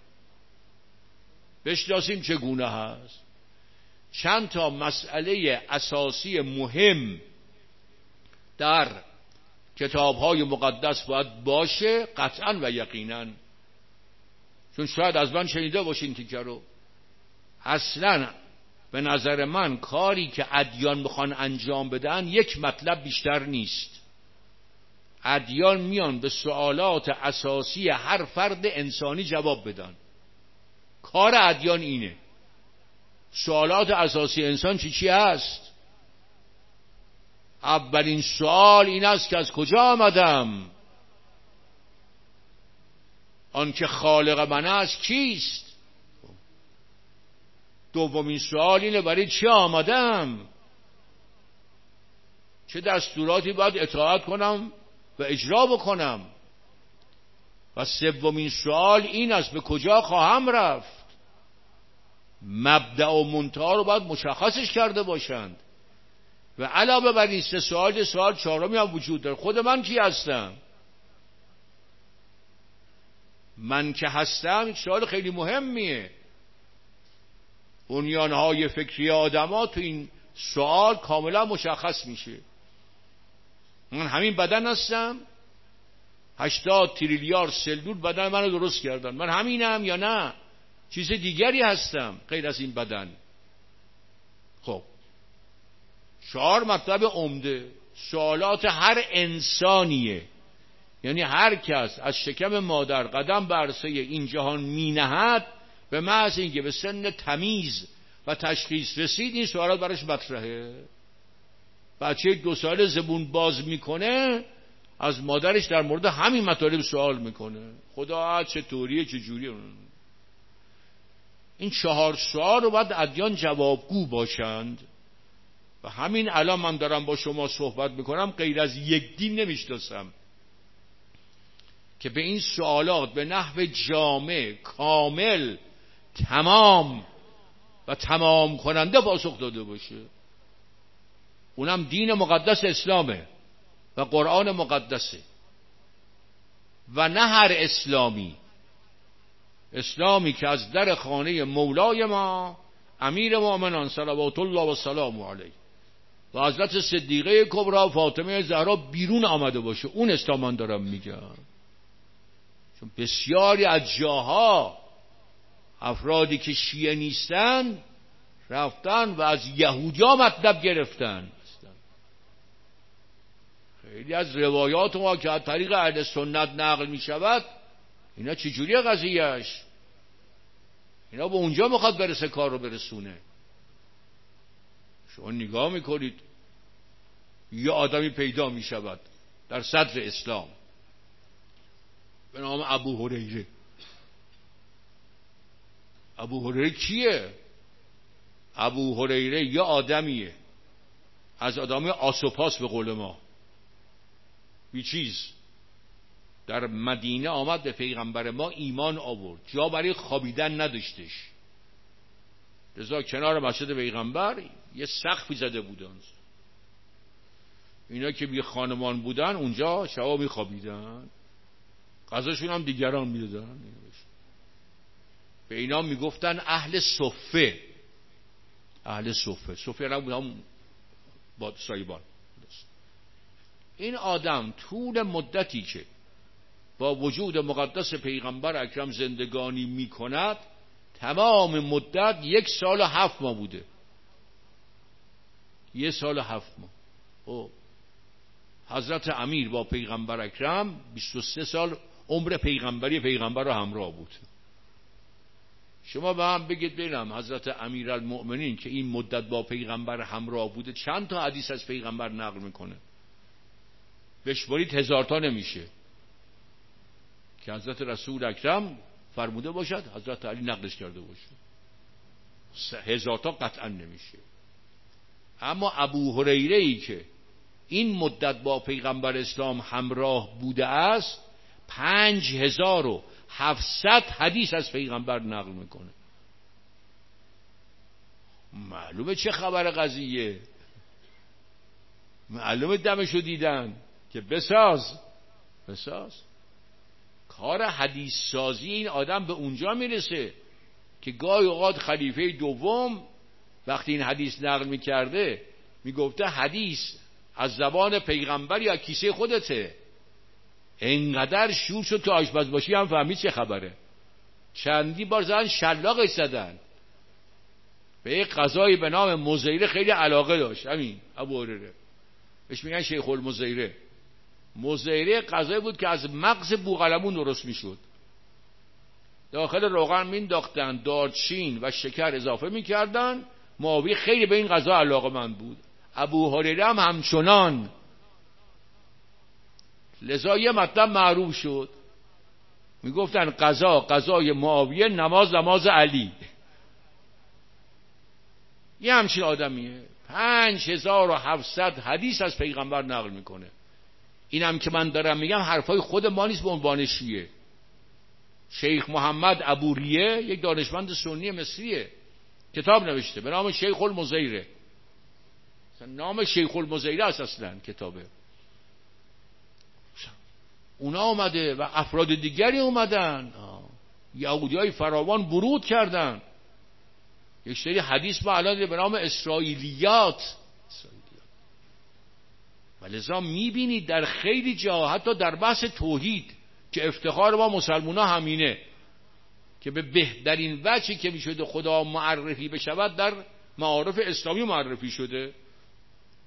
بشناسیم چگونه هست. چند تا مسئله اساسی مهم در کتاب‌های مقدس باید باشه قطعاً و یقیناً. چون شاید از من شنیده باشین تیکه رو، اصلاً به نظر من کاری که ادیان میخوان انجام بدن یک مطلب بیشتر نیست. ادیان میان به سوالات اساسی هر فرد انسانی جواب بدن. کار ادیان اینه. سوالات اساسی انسان چی چی هست؟ اولین سوال این است که از کجا آمدم؟ آن که خالق من است کیست؟ دومین سوال اینه برای چی آمدم؟ چه دستوراتی باید اطاعت کنم و اجرا بکنم؟ و سومین سوال این است به کجا خواهم رفت؟ مبدأ و منتها رو باید مشخصش کرده باشند. و علاوه بر این سه سوال سوال چهارمی هم وجود داره. خود من کی هستم؟ من که هستم یک سوال خیلی مهمیه. بنیانهای فکری آدما تو این سوال کاملا مشخص میشه. من همین بدن هستم؟ هشتاد تریلیار سلول بدن منو درست کردن. من همینم یا نه چیز دیگری هستم غیر از این بدن؟ خب چهار مطلب عمده، سوالات هر انسانیه، یعنی هر کس از شکم مادر قدم به عرصه این جهان می نهد، به محض اینکه به سن تمیز و تشخیص رسید این سوالات براش مطرحه. بچه دو ساله زبون باز میکنه از مادرش در مورد همین مطالب سوال میکنه، خدا چطوریه چجوریه. این چهار سوال رو باید ادیان جوابگو باشند و همین الان من دارم با شما صحبت میکنم غیر از یک دین نمیشناسم که به این سوالات به نحو جامع، کامل، تمام و تمام کننده پاسخ داده باشه. اونم دین مقدس اسلامه و قرآن مقدسه و نه هر اسلامی، اسلامی که از در خانه مولای ما امیر مومنان صلوات الله و سلام علیه و حضرت صدیقه کبری فاطمه زهرا بیرون آمده باشه. اون اسلام من دارم میگم. چون بسیاری از جاها افرادی که شیعه نیستن رفتن و از یهودیا مطلب گرفتن. خیلی از روایات ما که از طریق اهل سنت نقل می شود اینا چجوریه قضیهش؟ اینا به اونجا میخواد برسه، کار رو برسونه. شما نگاه میکنید یه آدمی پیدا می شود در صدر اسلام به نام ابو هریره. ابو هریره کیه؟ ابو هریره یه آدمیه از آدم آسوپاس به قول ما، بی چیز، در مدینه آمد به پیغمبر ما ایمان آورد، جا برای خوابیدن نداشتش، لذا کنار مسجد پیغمبر یه سقفی زده بودن، اینا که بی خانمان بودن اونجا شبا می خوابیدن، غذاشون هم دیگران می دادن. به اینا می گفتن اهل صفه. اهل صفه صفه هم هم با سایبان. این آدم طول مدتی که با وجود مقدس پیغمبر اکرم زندگانی می کند تمام مدت یک سال و هفت ماه بوده. یک سال و هفت ماه. او حضرت امیر با پیغمبر اکرم بیست و سه سال عمر پیغمبری پیغمبر را همراه بود. شما به هم بگید ببینم حضرت امیرالمؤمنین که این مدت با پیغمبر همراه بوده چند تا حدیث از پیغمبر نقل میکنه؟ بشمارید هزار تا نمیشه که حضرت رسول اکرم فرموده باشد حضرت علی نقلش کرده باشه. هزار تا قطعا نمیشه. اما ابو هریره ای که این مدت با پیغمبر اسلام همراه بوده است پنج هزار و هفتصد حدیث از پیغمبر نقل میکنه. معلومه چه خبر قضیه، معلومه دمشو دیدن که بساز بساز. کار حدیث سازی این آدم به اونجا میرسه که گاهی اوقات خلیفه دوم وقتی این حدیث نقل میکرده میگفته حدیث از زبان پیغمبر یا کیسه خودته. اینقدر شور شد که آشپز باشی هم فهمید چه خبره. چندی بار زدن شلاقش زدن. به یک غذایی به نام مزیره خیلی علاقه داشت. همین ابو هریره بهش میگن شیخ المزیره. مزیره غذایی بود که از مغز بوقلمون درست میشد. داخل روغن مینداختن، دارچین و شکر اضافه میکردن. معاویه خیلی به این غذا علاقه‌مند بود، ابو هریره هم همچنان. لذا یه مطلب معروف شد، میگفتن قضا قضای معاویه، نماز نماز علی. یه همچین آدمیه. پنج هزار و هفتصد حدیث از پیغمبر نقل میکنه. اینم که من دارم میگم حرفای خود ما نیست به عنوان شیعه. شیخ محمد ابوریه یک دانشمند سنی مصریه کتاب نوشته به نام شیخ المزیره. نام شیخ المزیره است اصلا کتابه. اونا اومده و افراد دیگری اومدن، یهودی های فراوان ورود کردن. یک سری حدیث ما الان به نام اسرائیلیات. ولذا میبینید در خیلی جا حتی در بحث توحید که افتخار ما مسلمان ها همینه که به بهترین وجهی که میشده خدا معرفی بشود در معارف اسلامی معرفی شده.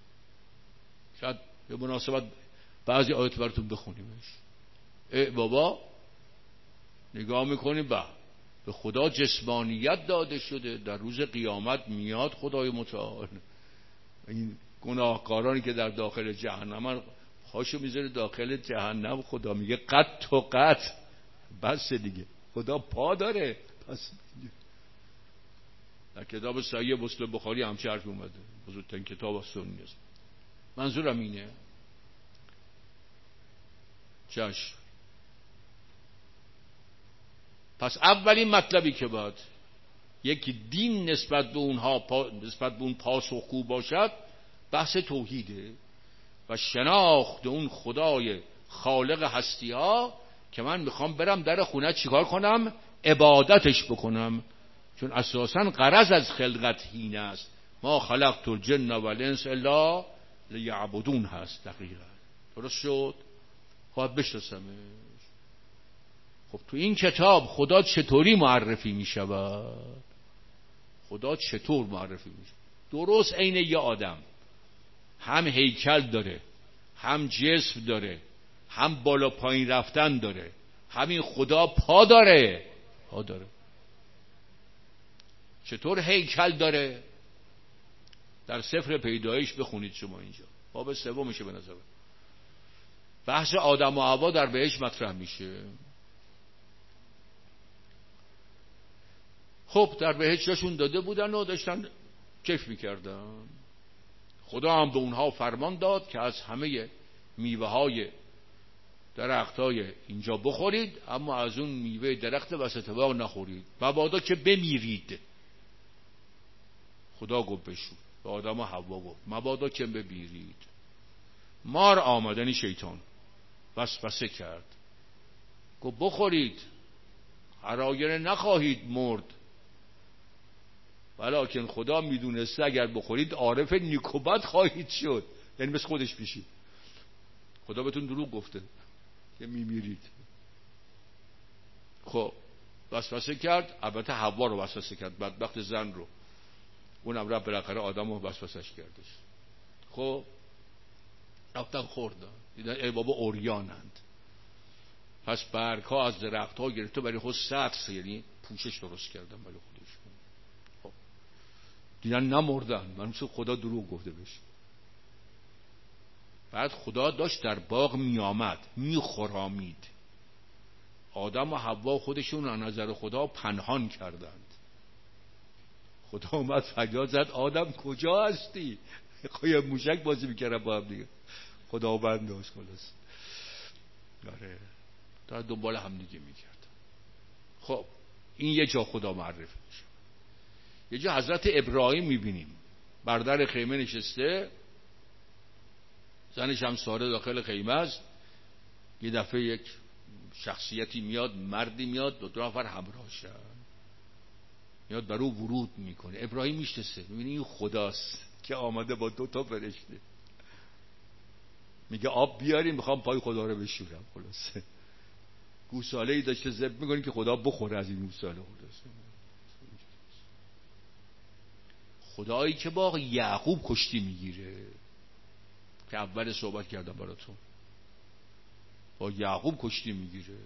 شاید به مناسبت بعضی آیات براتون بخونیمش. ای بابا نگاه میکنیم به به خدا جسمانیت داده شده، در روز قیامت میاد خدای متعال، این گناهکارانی که در داخل جهنم پاشو میذاره داخل جهنم، خدا میگه قط و قط، بس دیگه، خدا پا داره. پس در کتاب صحیح مسلم بخاری همچه حرف اومده، بزرگترین کتاب از سنی است. منظورم اینه چشم. پس اولین مطلبی که باید یکی دین نسبت به اونها پا، نسبت به اون پاسخگو باشد، بحث توحیده و شناخت اون خدای خالق هستی ها که من میخوام برم در خونه چیکار کنم؟ عبادتش بکنم، چون اساساً غرض از خلقت این است، ما خلقت الجن والانس الا لیعبدون هست. دقیقاً درست شد. خواهد بشناسمش. خب تو این کتاب خدا چطوری معرفی میشود؟ خدا چطور معرفی میشه؟ درست عین یه آدم، هم هیکل داره، هم جسم داره، هم بالا پایین رفتن داره. همین خدا پا داره. پا داره. چطور هیکل داره؟ در سفر پیدایش بخونید شما اینجا، باب سوم میشه به نظر. بحث آدم و حوا در بهشت مطرح میشه. خب در بهشت جاشون داده بودن و داشتن کیف میکردن. خدا هم به اونها فرمان داد که از همه میوه های درخت های اینجا بخورید، اما از اون میوه درخت وسط باغ نخورید، مبادا که بمیرید. خدا گفت بشو به آدم و حوا گفت مبادا که بمیرید. مار آمدنی شیطان وسوسه کرد، گفت بخورید هراینه نخواهید مرد، ولیکن خدا میدونسته اگر بخورید عارف نیکوبت خواهید شد، یعنی مثل خودش پیشید. خدا بهتون دروغ گفته که میمیرید. خب وسوسه کرد، البته حوا رو وسوسه کرد، بدبخت زن رو، اونم رفت بالاخره آدم رو وسوسهش کردش. خب رفتن خوردن، دیدن ای بابا اوریانند. پس برگ ها از درخت ها گرفته برای خود سطر، یعنی پوشش درست کردن برای خودشون. خب دیدن نمردن، من مثل خدا دروغ گفته بشه. بعد خدا داشت در باغ می آمد، می خرامید. آدم و حوا خودشون از نظر خدا پنهان کردند. خدا اومد فریاد زد آدم کجا هستی؟ خواهی موشک بازی میکردن با هم دیگه. خدا بند داشت خلاص. آره تا دنبال هم دیگه میکرد. خب این یه جا خدا معرفی میشه. یه جا حضرت ابراهیم میبینیم بر در خیمه نشسته، زنش هم ساره داخل خیمه است. یه دفعه یک شخصیتی میاد، مردی میاد، دو, دو نفر همراهشن، میاد بر او ورود میکنه. ابراهیم میشناسه، میبینی این خداست که آمده با دو تا فرشته. میگه آب بیاریم میخوام پای خدا رو بشورم. خلاصه گوساله ای داشته ذبح میکنه که خدا بخوره از این گوساله. خلاصه خدایی که با یعقوب کشتی میگیره که اول صحبت کردم براتون، با یعقوب کشتی میگیره.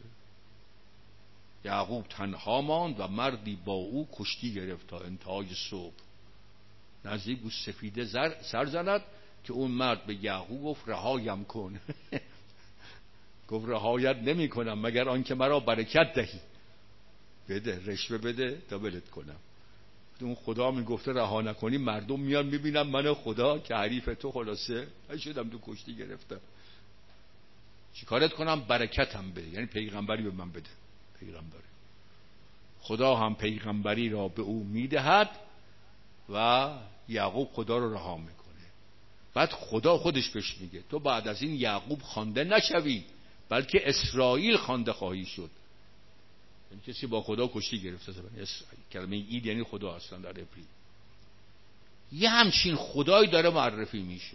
یعقوب تنها ماند و مردی با او کشتی گرفت تا انتهای صبح. نزدیک بود سفیده سر زند که اون مرد به یعقوب گفت رهایم کن. گفت رهایت نمی کنم مگر آنکه مرا برکت دهی. بده رشوه بده تا ولت کنم. اون خدا می گفته رها نکنی، مردم میان میبینم من خدا که حریف تو خلاصه نشدم تو کشتی گرفتم، چیکارت کنم؟ برکتم بده، یعنی پیغمبری به من بده. پیغمبری خدا هم پیغمبری را به او میدهد و یعقوب خدا رو رها میکنه. بعد خدا خودش بهش میگه تو بعد از این یعقوب خوانده نشوی بلکه اسرائیل خوانده خواهی شد. یعنی کسی با خدا کشتی گرفته. کلمه اید یعنی خدا اصلا در عبری. یه همچین خدایی داره معرفی میشه.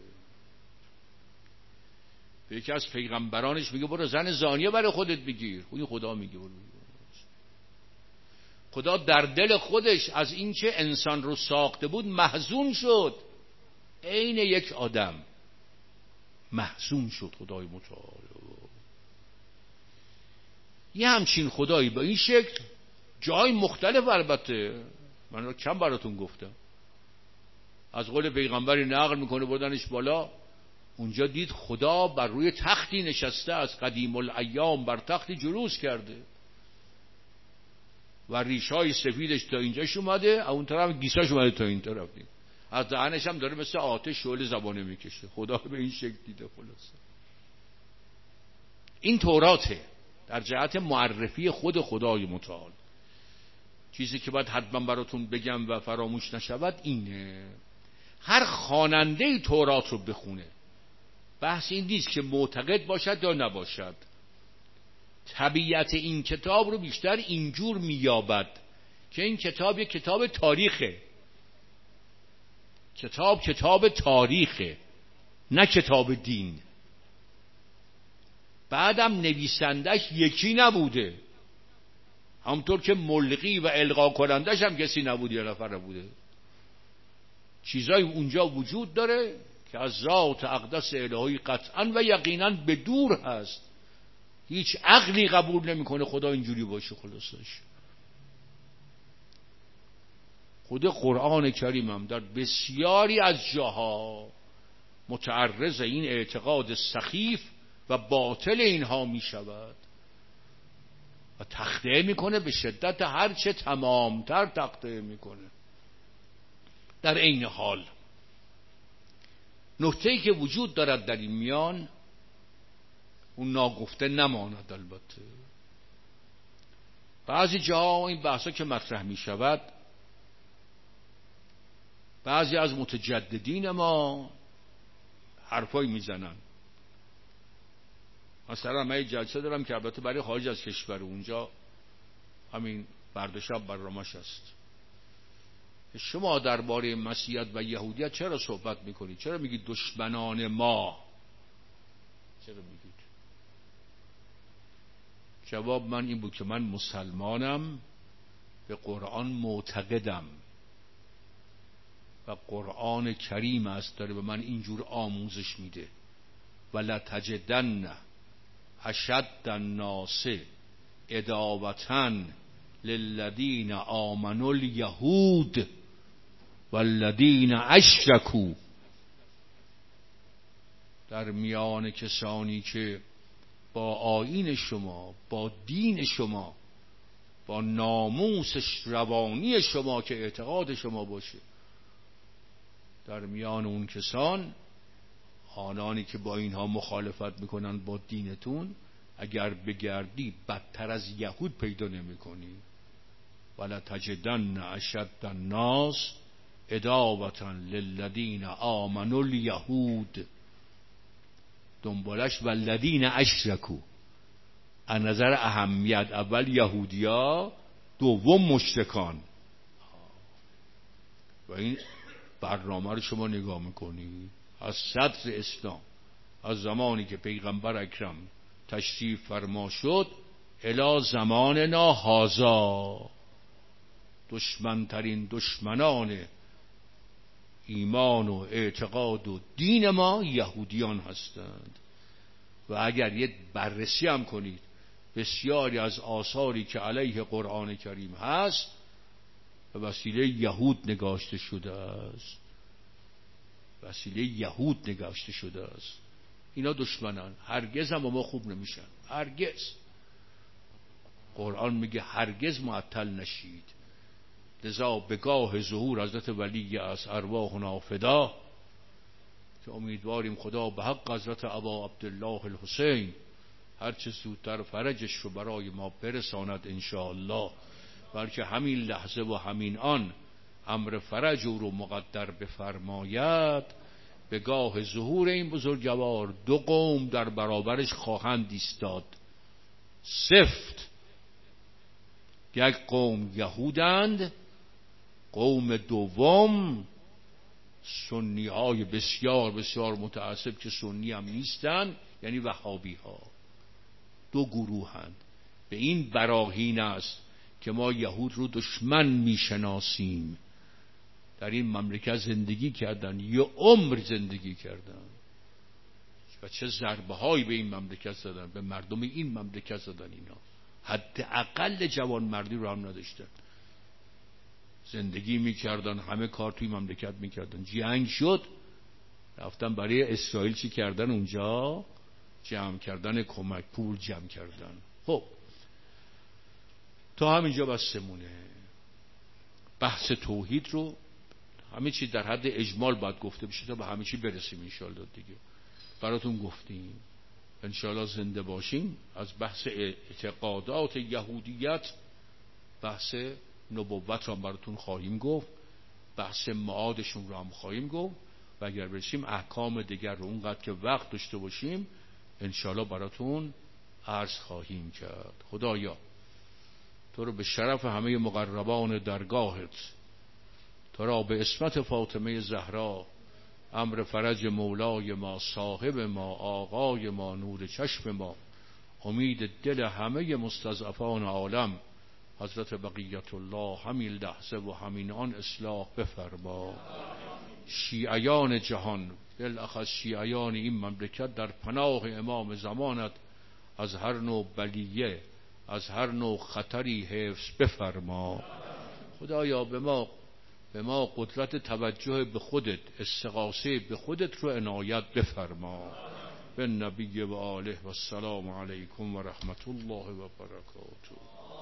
به یکی از پیغمبرانش میگه برو زن زانیه برای خودت بگیر. خودی خدا میگه برو. خدا در دل خودش از این که انسان رو ساخته بود محزون شد. عین یک آدم محزون شد خدای متعال. یه همچین خدایی با این شکل جای مختلف، البته من رو کم براتون گفتم، از قول پیغمبری نقل میکنه بردنش بالا، اونجا دید خدا بر روی تختی نشسته، از قدیم الایام بر تختی جلوس کرده و ریشای سفیدش تا اینجاش اومده، اون طرف گیساش اومده تا این طرف دید. از دهنش هم داره مثل آتش شعله زبانه میکشه. خدا به این شکل دیده. خلاصه این توراته در جهت معرفی خود خدای متعال. چیزی که باید حتما براتون بگم و فراموش نشود اینه، هر خواننده تورات رو بخونه، بحث این نیست که معتقد باشد یا نباشد، طبیعت این کتاب رو بیشتر اینجور میابد که این کتاب یک کتاب تاریخه. کتاب کتاب تاریخه، نه کتاب دین. بعدم نویسندش یکی نبوده، همونطور که ملقی و القا کنندش هم کسی نبود، یه نفر نبوده. چیزای اونجا وجود داره که از ذات اقدس الهی قطعا و یقینا به دور هست، هیچ عقلی قبول نمیکنه خدا اینجوری باشه. خلاصش خود قرآن کریم هم در بسیاری از جاها متعرض این اعتقاد سخیف و باطل اینها می شود و تخطئه میکنه، به شدت هرچه تمامتر تخطئه میکنه. در عین حال نکته‌ای که وجود دارد در این میان، اون ناگفته نماند. البته بعضی جاها این بحثا که مطرح می شود، بعضی از متجددین ما حرفایی میزنن. مثلا من جلسه دارم که البته برای خارج از کشور، اونجا همین فردا شب برنامه‌اش است. شما درباره مسیحیت و یهودیت چرا صحبت میکنید؟ چرا میگید دشمنان ما؟ چرا میگید؟ جواب من این بود که من مسلمانم، به قرآن معتقدم و قرآن کریم است داره به من اینجور آموزش میده. ولتجدن اشد الناس عداوة للذین آمنوا الیهود والذین اشرکوا، در میان کسانی که با آیین شما، با دین شما، با ناموس روانی شما که اعتقاد شما باشه، در میان اون کسان، آنانی که با اینها مخالفت میکنن با دینتون، اگر بگردی بدتر از یهود پیدا نمیکنی. ولا تجدن اشد الناس عداوة للذین آمنوا الیهود، دنبالش والذین اشرکوا. از نظر اهمیت اول یهودیا، دوم مشرکان. و این برنامه رو شما نگاه میکنی از صدر اسلام، از زمانی که پیغمبر اکرم تشریف فرما شد الی زماننا هذا، دشمنترین دشمنان ایمان و اعتقاد و دین ما یهودیان هستند. و اگر یه بررسی هم کنید بسیاری از آثاری که علیه قرآن کریم هست به وسیله یهود نگاشته شده است، وسیله یهود نگاشته شده است. اینا دشمنان، هرگز هم با ما خوب نمیشن، هرگز. قرآن میگه هرگز معطل نشید. لذا به گاه ظهور حضرت ولی از ارواحنا فدا، که امیدواریم خدا به حق حضرت ابا عبدالله الحسین هرچه زودتر فرجش رو برای ما برساند انشاءالله، بلکه همین لحظه و همین آن امر فرج او رو مقدر بفرماید. به گاه ظهور این بزرگوار دو قوم در برابرش خواهند ایستاد. سفت، یک قوم یهودند، قوم دوم سنی های بسیار بسیار متعصب که سنی هم نیستن، یعنی وهابی ها. دو گروهند. به این براهین است که ما یهود رو دشمن میشناسیم. در این مملکت زندگی کردن، یه عمر زندگی کردن، و چه ضربه هایی به این مملکت زدن، به مردم این مملکت زدن. اینا حداقل جوان مردی رو هم نداشتن، زندگی میکردن، همه کار توی مملکت میکردن. جنگ شد رفتن برای اسرائیل چی کردن؟ اونجا جمع کردن کمک، پول جمع کردن. خب تا همینجا بسمونه. بحث توحید رو همه چی در حد اجمال باید گفته بشه تا به همه چی برسیم انشالله دیگه. براتون گفتیم انشالله زنده باشیم از بحث اعتقادات یهودیت، بحث نبوت رو هم براتون خواهیم گفت، بحث معادشون رو هم خواهیم گفت و اگر برسیم احکام دیگر رو اونقدر که وقت داشته باشیم انشالله براتون عرض خواهیم کرد. خدایا تو رو به شرف همه مقربان درگاهت، تو را به اسمت فاطمه زهرا، امر فرج مولای ما، صاحب ما، آقای ما، نور چشم ما، امید دل همه مستضعفان عالم، حضرت بقیت الله، همین لحظه و همین آن اصلاح بفرما. شیعیان جهان، بالاخص شیعیان این مملکت، در پناه امام زمانت از هر نوع بلیه، از هر نوع خطری حفظ بفرما. خدایا به ما به ما قدرت توجه به خودت، استغاثه به خودت رو عنایت بفرما. به نبی و آله و السلام علیکم و رحمت الله و برکاته.